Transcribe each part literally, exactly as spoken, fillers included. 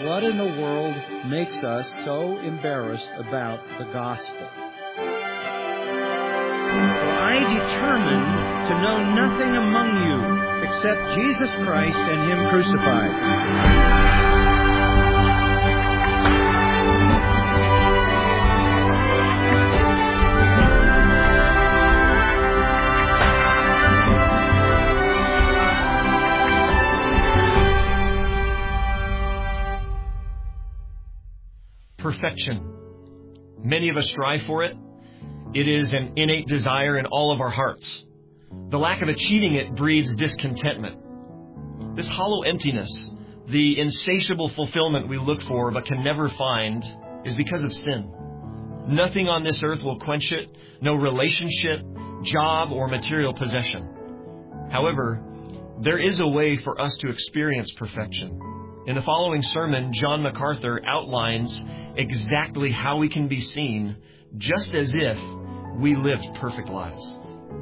What in the world makes us so embarrassed about the gospel? For I determined to know nothing among you except Jesus Christ and Him crucified. Perfection. Many of us strive for it. It is an innate desire in all of our hearts. The lack of achieving it breeds discontentment. This hollow emptiness, the insatiable fulfillment we look for but can never find, is because of sin. Nothing on this earth will quench it, no relationship, job, or material possession. However, there is a way for us to experience perfection. In the following sermon, John MacArthur outlines exactly how we can be seen just as if we lived perfect lives.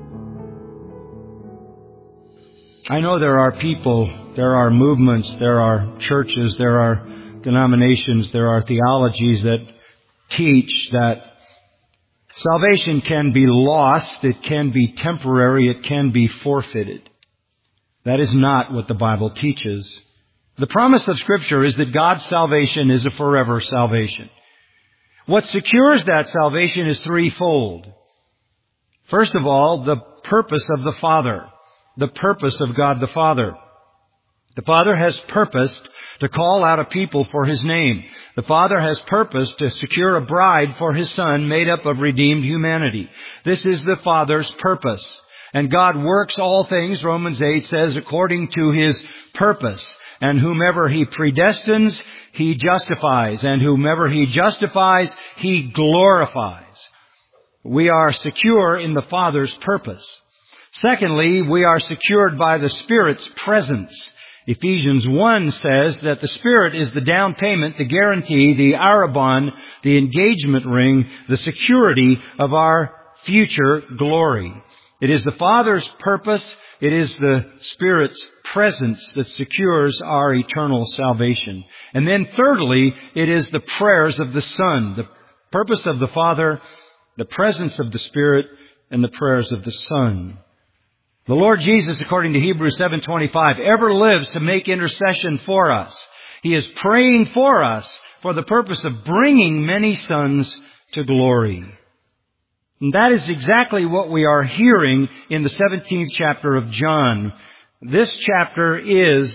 I know there are people, there are movements, there are churches, there are denominations, there are theologies that teach that salvation can be lost, it can be temporary, it can be forfeited. That is not what the Bible teaches. The promise of Scripture is that God's salvation is a forever salvation. What secures that salvation is threefold. First of all, the purpose of the Father. The purpose of God the Father. The Father has purposed to call out a people for His name. The Father has purposed to secure a bride for His Son made up of redeemed humanity. This is the Father's purpose. And God works all things, Romans eight says, according to His purpose. And whomever He predestines, He justifies. And whomever He justifies, He glorifies. We are secure in the Father's purpose. Secondly, we are secured by the Spirit's presence. Ephesians one says that the Spirit is the down payment, the guarantee, the arrabon, the engagement ring, the security of our future glory. It is the Father's purpose. It is the Spirit's presence that secures our eternal salvation. And then thirdly, it is the prayers of the Son, the purpose of the Father, the presence of the Spirit, and the prayers of the Son. The Lord Jesus, according to Hebrews seven twenty-five, ever lives to make intercession for us. He is praying for us for the purpose of bringing many sons to glory. And that is exactly what we are hearing in the seventeenth chapter of John. This chapter is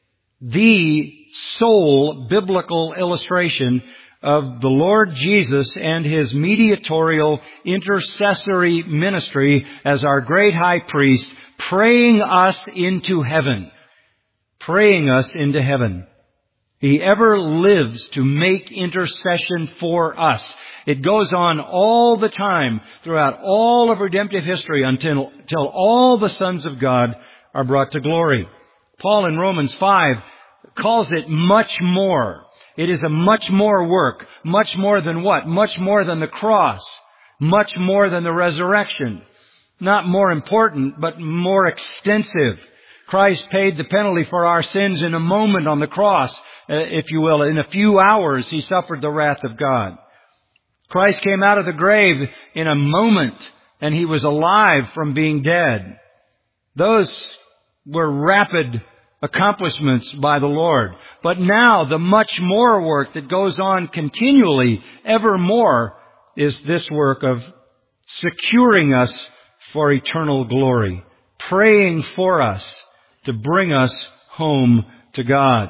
the sole biblical illustration of the Lord Jesus and His mediatorial intercessory ministry as our great high priest, praying us into heaven. Praying us into heaven. He ever lives to make intercession for us. It goes on all the time throughout all of redemptive history until, until all the sons of God are brought to glory. Paul in Romans five calls it much more. It is a much more work. Much more than what? Much more than the cross. Much more than the resurrection. Not more important, but more extensive. Christ paid the penalty for our sins in a moment on the cross, if you will. In a few hours, He suffered the wrath of God. Christ came out of the grave in a moment, and He was alive from being dead. Those were rapid accomplishments by the Lord. But now the much more work that goes on continually, evermore, is this work of securing us for eternal glory, praying for us to bring us home to God.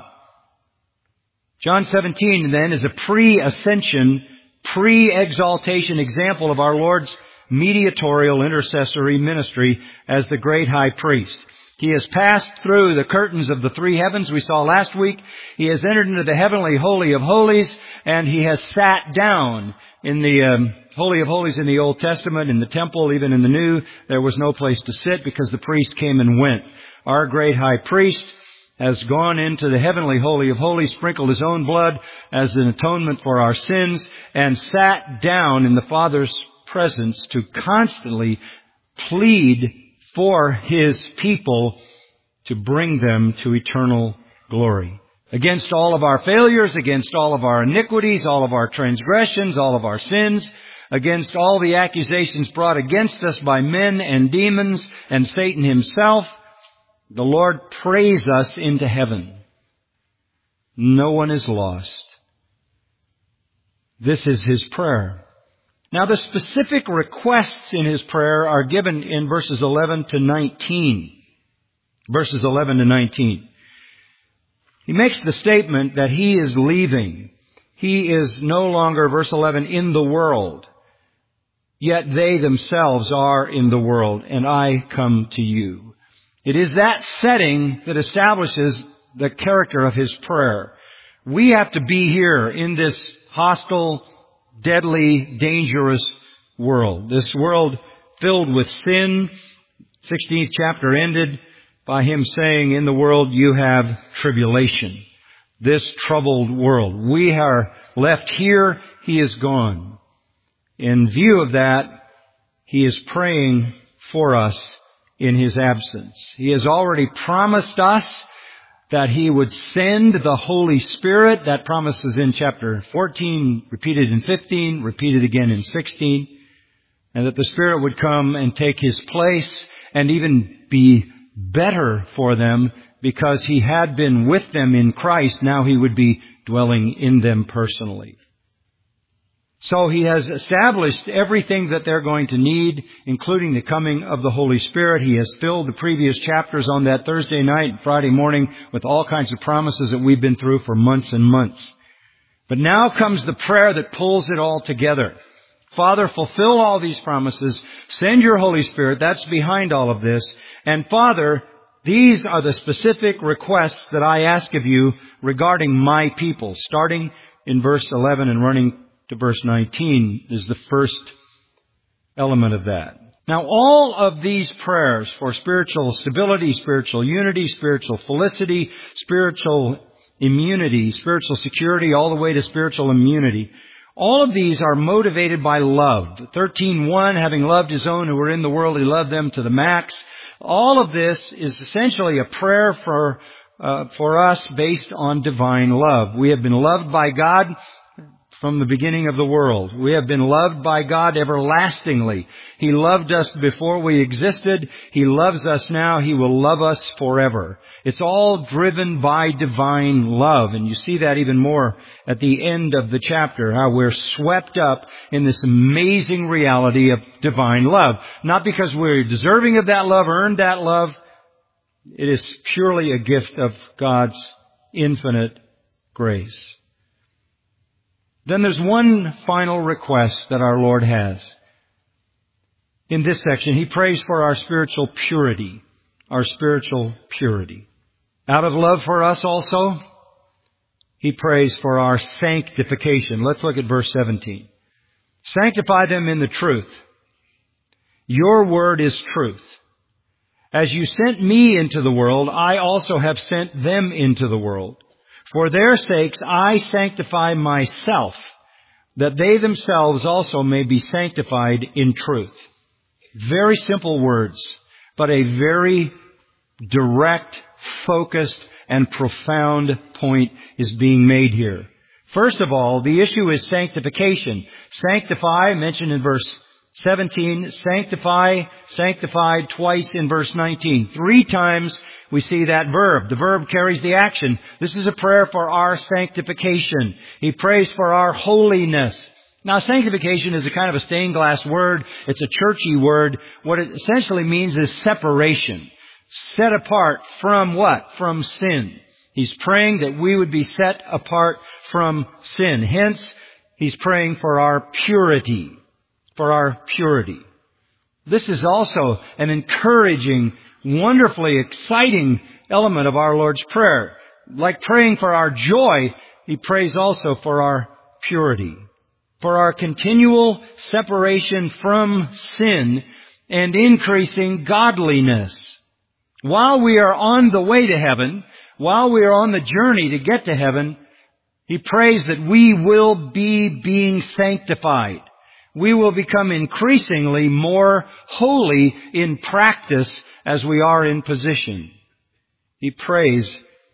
John seventeen then is a pre-ascension, pre-exaltation example of our Lord's mediatorial intercessory ministry as the great high priest. He has passed through the curtains of the three heavens we saw last week. He has entered into the heavenly Holy of Holies, and He has sat down in the um, Holy of Holies in the Old Testament, in the temple, even in the New. There was no place to sit because the priest came and went. Our great high priest has gone into the heavenly Holy of Holies, sprinkled His own blood as an atonement for our sins, and sat down in the Father's presence to constantly plead for His people to bring them to eternal glory. Against all of our failures, against all of our iniquities, all of our transgressions, all of our sins, against all the accusations brought against us by men and demons and Satan himself, the Lord prays us into heaven. No one is lost. This is His prayer. Now the specific requests in His prayer are given in verses eleven to nineteen. Verses eleven to nineteen. He makes the statement that He is leaving. He is no longer, verse eleven, in the world. Yet they themselves are in the world, and I come to you. It is that setting that establishes the character of His prayer. We have to be here in this hostile, deadly, dangerous world. This world filled with sin. sixteenth chapter ended by Him saying, in the world you have tribulation. This troubled world. We are left here. He is gone. In view of that, He is praying for us in His absence. He has already promised us that He would send the Holy Spirit. That promise is in chapter fourteen, repeated in fifteen, repeated again in sixteen. And that the Spirit would come and take His place and even be better for them because He had been with them in Christ. Now He would be dwelling in them personally. So He has established everything that they're going to need, including the coming of the Holy Spirit. He has filled the previous chapters on that Thursday night and Friday morning with all kinds of promises that we've been through for months and months. But now comes the prayer that pulls it all together. Father, fulfill all these promises. Send your Holy Spirit. That's behind all of this. And Father, these are the specific requests that I ask of you regarding my people. Starting in verse eleven and running to verse nineteen is the first element of that. Now, all of these prayers for spiritual stability, spiritual unity, spiritual felicity, spiritual immunity, spiritual security, all the way to spiritual immunity, all of these are motivated by love. thirteen one, having loved His own who were in the world, He loved them to the max. All of this is essentially a prayer for uh, for us based on divine love. We have been loved by God from the beginning of the world. We have been loved by God everlastingly. He loved us before we existed. He loves us now. He will love us forever. It's all driven by divine love. And you see that even more at the end of the chapter, how we're swept up in this amazing reality of divine love. Not because we're deserving of that love, earned that love. It is purely a gift of God's infinite grace. Then there's one final request that our Lord has. In this section, He prays for our spiritual purity. Our spiritual purity. Out of love for us also, He prays for our sanctification. Let's look at verse seventeen. Sanctify them in the truth. Your word is truth. As you sent me into the world, I also have sent them into the world. For their sakes I sanctify myself, that they themselves also may be sanctified in truth. Very simple words, but a very direct, focused, and profound point is being made here. First of all, the issue is sanctification. Sanctify, mentioned in verse seventeen, sanctify, sanctified twice in verse nineteen. Three times we see that verb. The verb carries the action. This is a prayer for our sanctification. He prays for our holiness. Now, sanctification is a kind of a stained glass word. It's a churchy word. What it essentially means is separation. Set apart from what? From sin. He's praying that we would be set apart from sin. Hence, He's praying for our purity. For our purity. This is also an encouraging, wonderfully exciting element of our Lord's prayer. Like praying for our joy, He prays also for our purity. For our continual separation from sin and increasing godliness. While we are on the way to heaven, while we are on the journey to get to heaven, He prays that we will be being sanctified. We will become increasingly more holy in practice as we are in position. He prays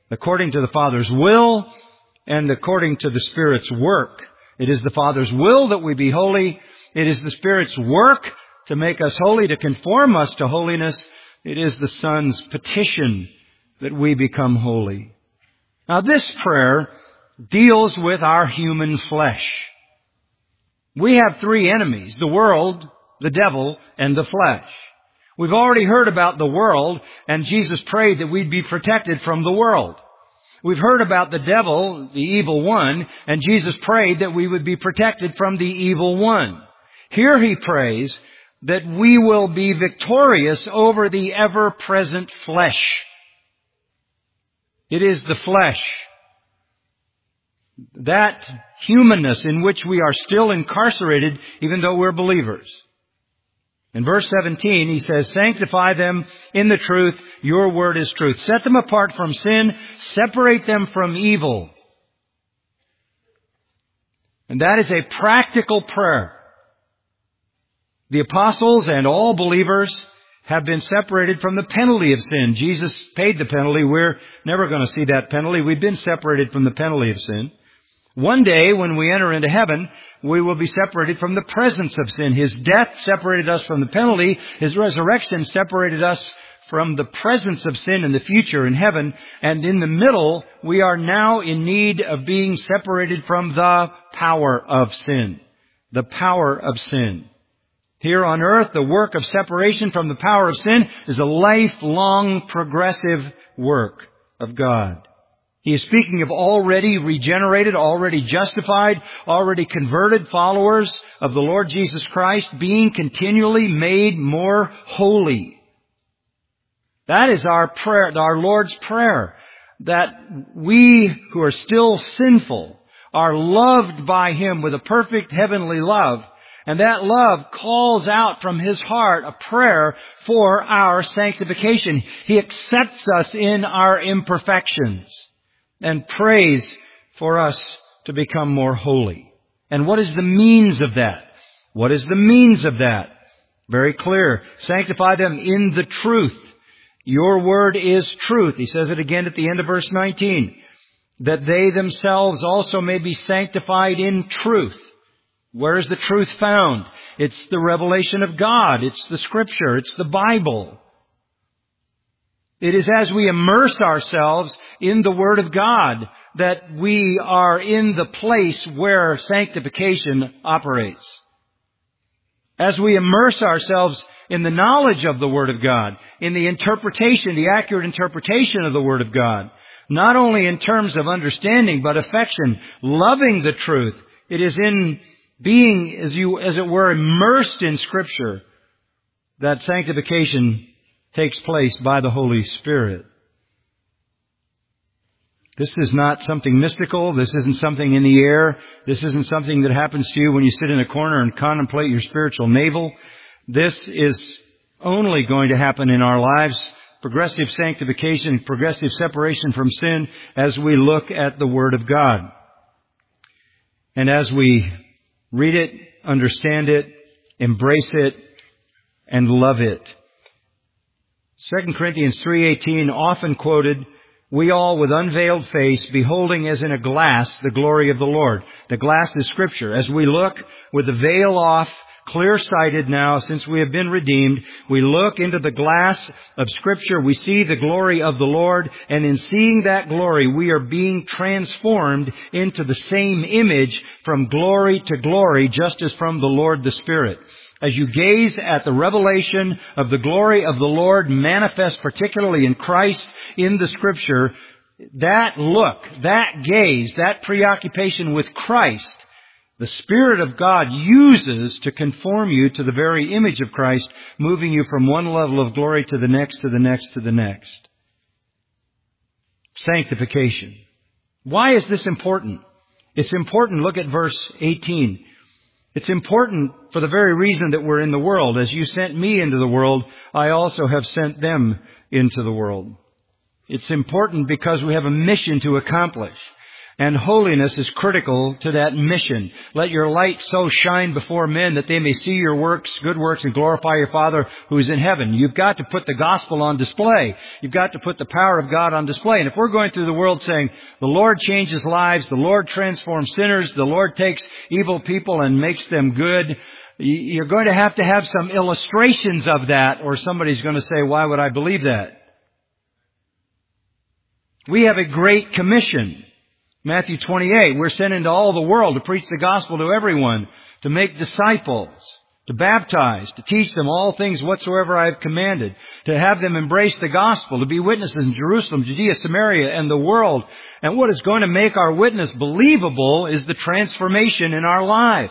according to the Father's will and according to the Spirit's work. It is the Father's will that we be holy. It is the Spirit's work to make us holy, to conform us to holiness. It is the Son's petition that we become holy. Now this prayer deals with our human flesh. We have three enemies: the world, the devil, and the flesh. We've already heard about the world, and Jesus prayed that we'd be protected from the world. We've heard about the devil, the evil one, and Jesus prayed that we would be protected from the evil one. Here he prays that we will be victorious over the ever-present flesh. It is the flesh, that humanness in which we are still incarcerated even though we're believers. In verse seventeen, he says, "Sanctify them in the truth. Your word is truth. Set them apart from sin. Separate them from evil." And that is a practical prayer. The apostles and all believers have been separated from the penalty of sin. Jesus paid the penalty. We're never going to see that penalty. We've been separated from the penalty of sin. One day, when we enter into heaven, we will be separated from the presence of sin. His death separated us from the penalty. His resurrection separated us from the presence of sin in the future in heaven. And in the middle, we are now in need of being separated from the power of sin. The power of sin. Here on earth, the work of separation from the power of sin is a lifelong progressive work of God. He is speaking of already regenerated, already justified, already converted followers of the Lord Jesus Christ being continually made more holy. That is our prayer, our Lord's prayer, that we who are still sinful are loved by Him with a perfect heavenly love. And that love calls out from His heart a prayer for our sanctification. He accepts us in our imperfections and prays for us to become more holy. And what is the means of that? What is the means of that? Very clear. Sanctify them in the truth. Your word is truth. He says it again at the end of verse nineteen. That they themselves also may be sanctified in truth. Where is the truth found? It's the revelation of God. It's the Scripture. It's the Bible. It is as we immerse ourselves in the Word of God that we are in the place where sanctification operates. As we immerse ourselves in the knowledge of the Word of God, in the interpretation, the accurate interpretation of the Word of God, not only in terms of understanding, but affection, loving the truth. It is in being, as you, as it were, immersed in Scripture that sanctification takes place by the Holy Spirit. This is not something mystical. This isn't something in the air. This isn't something that happens to you when you sit in a corner and contemplate your spiritual navel. This is only going to happen in our lives. Progressive sanctification, progressive separation from sin as we look at the Word of God. And as we read it, understand it, embrace it, and love it. Second Corinthians three eighteen, often quoted, "We all with unveiled face, beholding as in a glass the glory of the Lord." The glass is Scripture. As we look with the veil off, clear-sighted now, since we have been redeemed, we look into the glass of Scripture, we see the glory of the Lord, and in seeing that glory, we are being transformed into the same image from glory to glory, just as from the Lord the Spirit. As you gaze at the revelation of the glory of the Lord manifest particularly in Christ in the Scripture, that look, that gaze, that preoccupation with Christ, the Spirit of God uses to conform you to the very image of Christ, moving you from one level of glory to the next, to the next, to the next. Sanctification. Why is this important? It's important. Look at verse eighteen. It's important for the very reason that we're in the world. As you sent me into the world, I also have sent them into the world. It's important because we have a mission to accomplish. And holiness is critical to that mission. Let your light so shine before men that they may see your works, good works, and glorify your Father who is in heaven. You've got to put the gospel on display. You've got to put the power of God on display. And if we're going through the world saying, the Lord changes lives, the Lord transforms sinners, the Lord takes evil people and makes them good, you're going to have to have some illustrations of that, or somebody's going to say, why would I believe that? We have a great commission. Matthew twenty-eight, we're sent into all the world to preach the gospel to everyone, to make disciples, to baptize, to teach them all things whatsoever I have commanded, to have them embrace the gospel, to be witnesses in Jerusalem, Judea, Samaria, and the world. And what is going to make our witness believable is the transformation in our lives.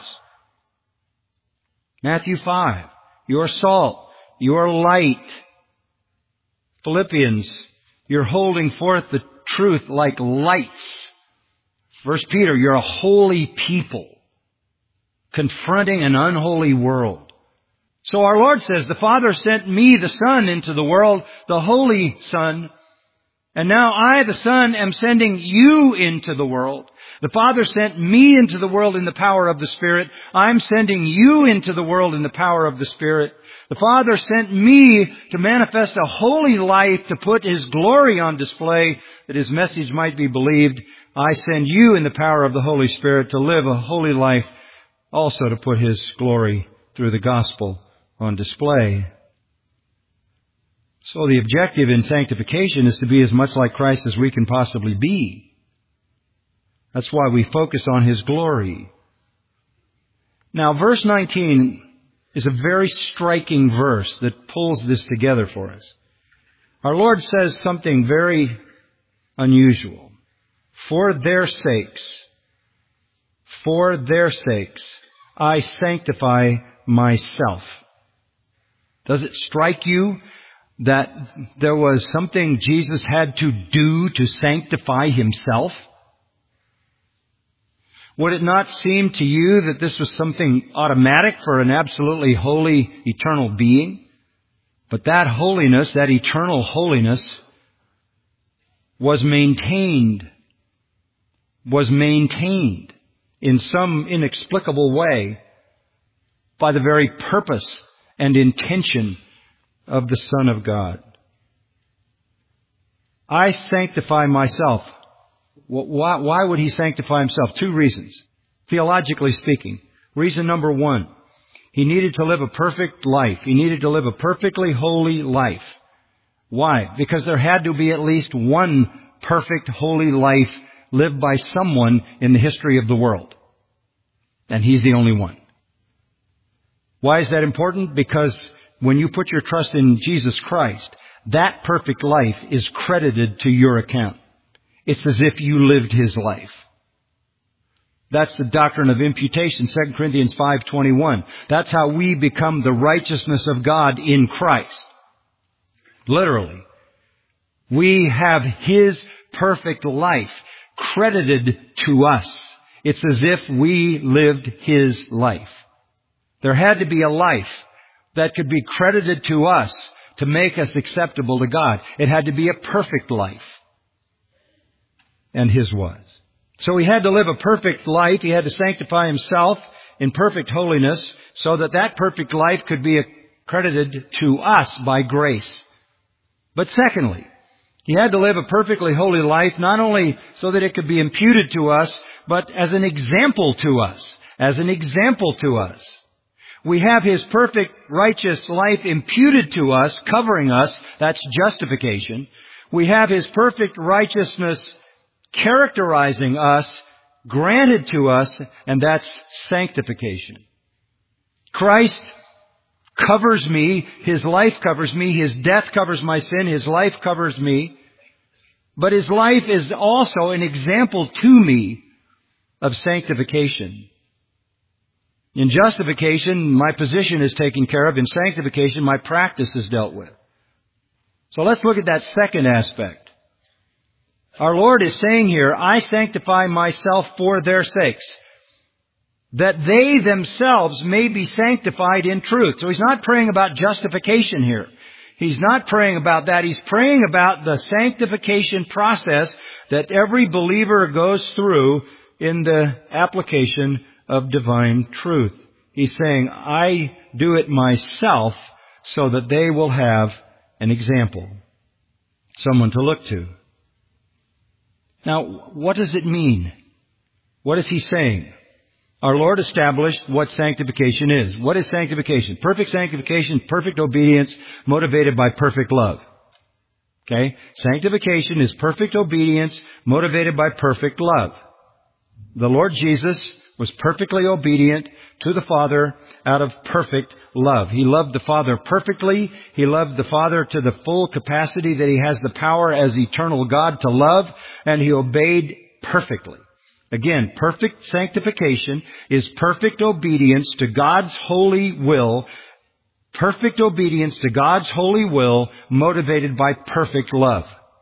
Matthew five, you're salt, you're light. Philippians, you're holding forth the truth like lights. First Peter, you're a holy people confronting an unholy world. So our Lord says, the Father sent me, the Son, into the world, the Holy Son. And now I, the Son, am sending you into the world. The Father sent me into the world in the power of the Spirit. I'm sending you into the world in the power of the Spirit. The Father sent me to manifest a holy life, to put His glory on display, that His message might be believed. I send you in the power of the Holy Spirit to live a holy life, also to put His glory through the gospel on display. So the objective in sanctification is to be as much like Christ as we can possibly be. That's why we focus on His glory. Now, verse nineteen is a very striking verse that pulls this together for us. Our Lord says something very unusual. For their sakes, for their sakes, I sanctify myself. Does it strike you that there was something Jesus had to do to sanctify Himself? Would it not seem to you that this was something automatic for an absolutely holy, eternal being? But that holiness, that eternal holiness, was maintained, was maintained in some inexplicable way by the very purpose and intention of the Son of God. I sanctify myself. Why, why would He sanctify Himself? Two reasons. Theologically speaking. Reason number one, He needed to live a perfect life. He needed to live a perfectly holy life. Why? Because there had to be at least one perfect holy life lived by someone in the history of the world. And He's the only one. Why is that important? Because when you put your trust in Jesus Christ, that perfect life is credited to your account. It's as if you lived His life. That's the doctrine of imputation, Second Corinthians five twenty-one. That's how we become the righteousness of God in Christ. Literally. We have His perfect life credited to us. It's as if we lived His life. There had to be a life that could be credited to us to make us acceptable to God. It had to be a perfect life. And His was. So He had to live a perfect life. He had to sanctify Himself in perfect holiness so that that perfect life could be credited to us by grace. But secondly, He had to live a perfectly holy life, not only so that it could be imputed to us, but as an example to us. As an example to us. We have His perfect righteous life imputed to us, covering us. That's justification. We have His perfect righteousness characterizing us, granted to us, and that's sanctification. Christ covers me. His life covers me. His death covers my sin. His life covers me. But His life is also an example to me of sanctification. In justification, my position is taken care of. In sanctification, my practice is dealt with. So let's look at that second aspect. Our Lord is saying here, I sanctify myself for their sakes, that they themselves may be sanctified in truth. So He's not praying about justification here. He's not praying about that. He's praying about the sanctification process that every believer goes through in the application of divine truth. He's saying, I do it myself so that they will have an example, someone to look to. Now, what does it mean? What is he saying? Our Lord established what sanctification is. What is sanctification? Perfect sanctification, perfect obedience, motivated by perfect love. Okay? Sanctification is perfect obedience, motivated by perfect love. The Lord Jesus was perfectly obedient to the Father out of perfect love. He loved the Father perfectly. He loved the Father to the full capacity that He has the power as eternal God to love, and He obeyed perfectly. Again, perfect sanctification is perfect obedience to God's holy will, perfect obedience to God's holy will motivated by perfect love.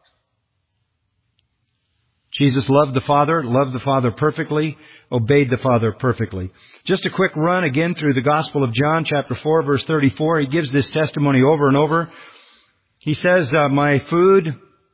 Jesus loved the Father, loved the Father perfectly, obeyed the Father perfectly. Just a quick run again through the Gospel of John, chapter four, verse thirty-four. He gives this testimony over and over. He says, uh, my food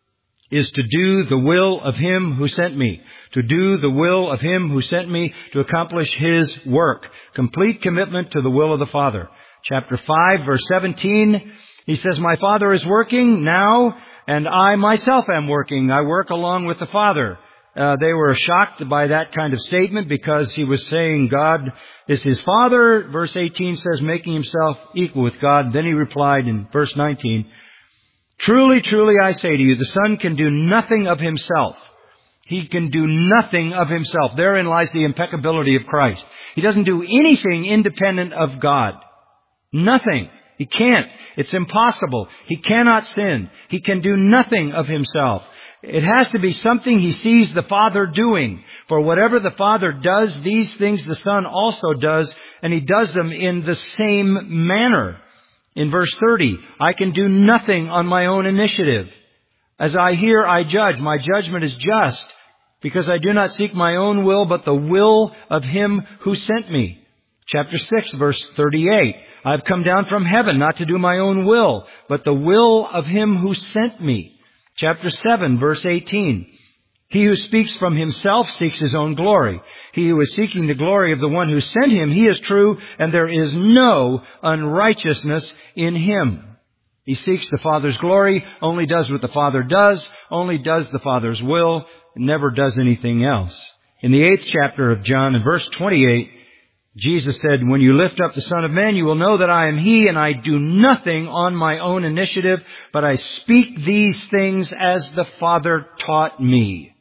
is to do the will of Him who sent me. To do the will of Him who sent me to accomplish His work. Complete commitment to the will of the Father. Chapter five, verse seventeen, he says, my Father is working now, and I myself am working. I work along with the Father. Uh, they were shocked by that kind of statement because He was saying God is His Father. Verse eighteen says, making Himself equal with God. Then He replied in verse nineteen, truly, truly, I say to you, the Son can do nothing of Himself. He can do nothing of Himself. Therein lies the impeccability of Christ. He doesn't do anything independent of God. Nothing. He can't. It's impossible. He cannot sin. He can do nothing of Himself. It has to be something He sees the Father doing. For whatever the Father does, these things the Son also does, and He does them in the same manner. In verse thirty, I can do nothing on my own initiative. As I hear, I judge. My judgment is just, because I do not seek my own will, but the will of Him who sent me. Chapter six, verse thirty-eight. I have come down from heaven not to do my own will, but the will of Him who sent me. Chapter seven, verse eighteen. He who speaks from himself seeks his own glory. He who is seeking the glory of the one who sent him, he is true, and there is no unrighteousness in him. He seeks the Father's glory, only does what the Father does, only does the Father's will, and never does anything else. In the eighth chapter of John, in verse twenty-eight, Jesus said, when you lift up the Son of Man, you will know that I am He, and I do nothing on my own initiative, but I speak these things as the Father taught me.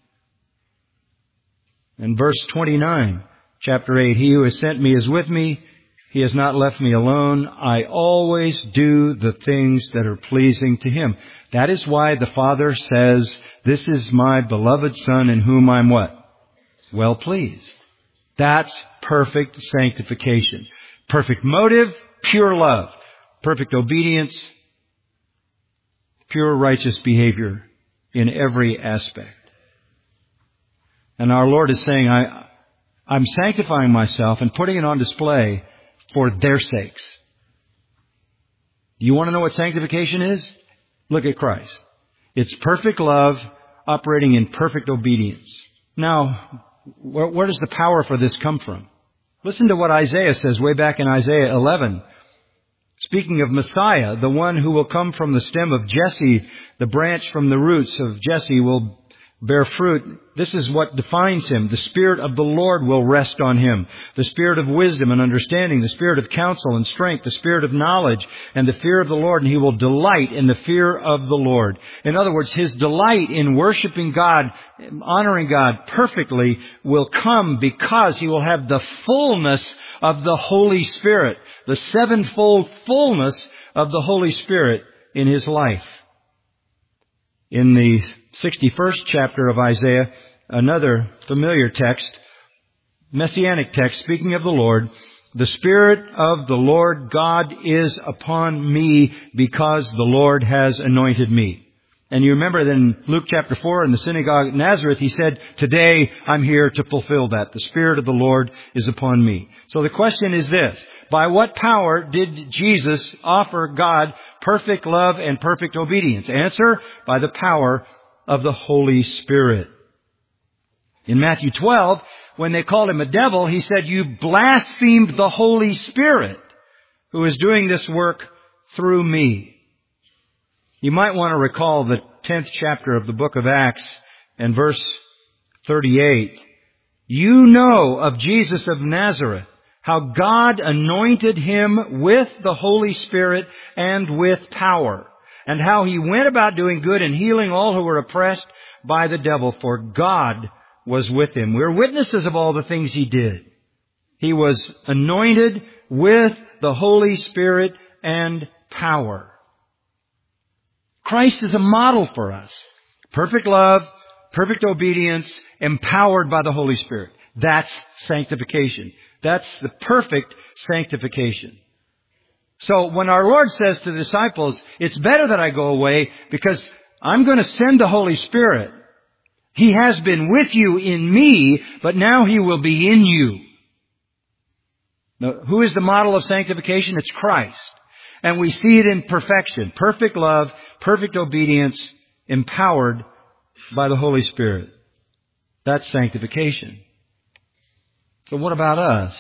In verse twenty-nine, chapter eight, He who has sent me is with me. He has not left me alone. I always do the things that are pleasing to Him. That is why the Father says, this is my beloved Son in whom I'm what? Well pleased. That's perfect sanctification. Perfect motive, pure love. Perfect obedience, pure righteous behavior in every aspect. And our Lord is saying, I, I'm sanctifying myself and putting it on display for their sakes. Do you want to know what sanctification is? Look at Christ. It's perfect love operating in perfect obedience. Now, where, where does the power for this come from? Listen to what Isaiah says way back in Isaiah eleven. Speaking of Messiah, the one who will come from the stem of Jesse, the branch from the roots of Jesse will bear fruit. This is what defines Him. The Spirit of the Lord will rest on Him. The Spirit of wisdom and understanding, the Spirit of counsel and strength, the Spirit of knowledge and the fear of the Lord. And He will delight in the fear of the Lord. In other words, His delight in worshiping God, honoring God perfectly will come because He will have the fullness of the Holy Spirit, the sevenfold fullness of the Holy Spirit in His life. In the sixty-first chapter of Isaiah, another familiar text, messianic text, speaking of the Lord, the Spirit of the Lord God is upon me because the Lord has anointed me. And you remember that in Luke chapter four in the synagogue at Nazareth, he said, today I'm here to fulfill that. The Spirit of the Lord is upon me. So the question is this. By what power did Jesus offer God perfect love and perfect obedience? Answer, by the power of the Holy Spirit. In Matthew twelve, when they called him a devil, he said, you blasphemed the Holy Spirit who is doing this work through me. You might want to recall the tenth chapter of the book of Acts and verse thirty-eight. You know of Jesus of Nazareth, how God anointed him with the Holy Spirit and with power, and how he went about doing good and healing all who were oppressed by the devil, for God was with him. We're witnesses of all the things he did. He was anointed with the Holy Spirit and power. Christ is a model for us. Perfect love, perfect obedience, empowered by the Holy Spirit. That's sanctification. That's the perfect sanctification. So when our Lord says to the disciples, it's better that I go away because I'm going to send the Holy Spirit. He has been with you in me, but now He will be in you. Now, who is the model of sanctification? It's Christ. And we see it in perfection. Perfect love, perfect obedience, empowered by the Holy Spirit. That's sanctification. So what about us?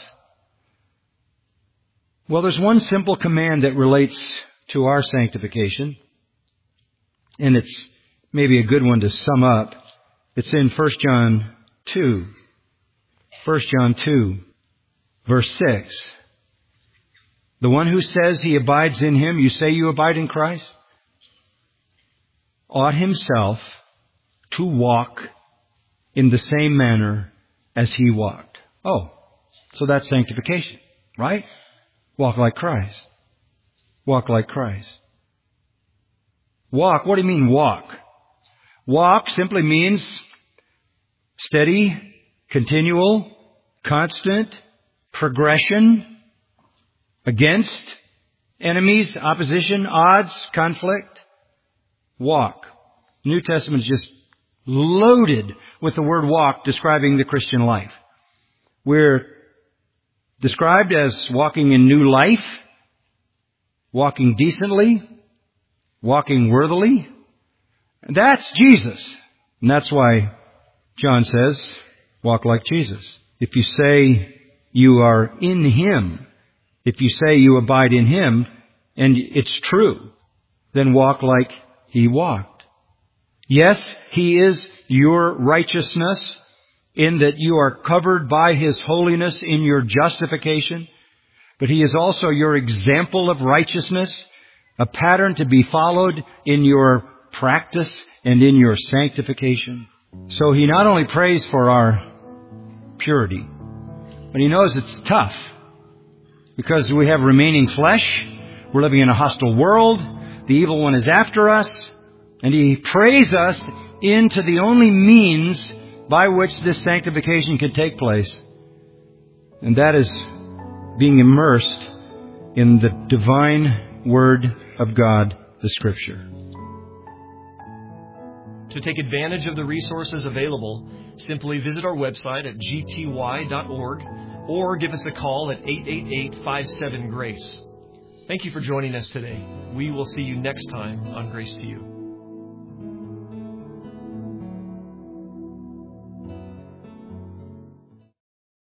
Well, there's one simple command that relates to our sanctification. And it's maybe a good one to sum up. It's in First John two. First John two, verse six. The one who says he abides in Him, you say you abide in Christ, ought himself to walk in the same manner as He walked. Oh, so that's sanctification, right? Walk like Christ. Walk like Christ. Walk, what do you mean walk? Walk simply means steady, continual, constant, progression, against enemies, opposition, odds, conflict. Walk. New Testament is just loaded with the word walk describing the Christian life. We're described as walking in new life, walking decently, walking worthily. And that's Jesus. And that's why John says, walk like Jesus. If you say you are in Him, if you say you abide in Him, and it's true, then walk like He walked. Yes, He is your righteousness in that you are covered by His holiness in your justification, but He is also your example of righteousness, a pattern to be followed in your practice and in your sanctification. So He not only prays for our purity, but He knows it's tough because we have remaining flesh. We're living in a hostile world. The evil one is after us. And He prays us into the only means by which this sanctification can take place. And that is being immersed in the divine Word of God, the Scripture. To take advantage of the resources available, simply visit our website at g t y dot org or give us a call at eight eight eight, five seven, GRACE. Thank you for joining us today. We will see you next time on Grace to You.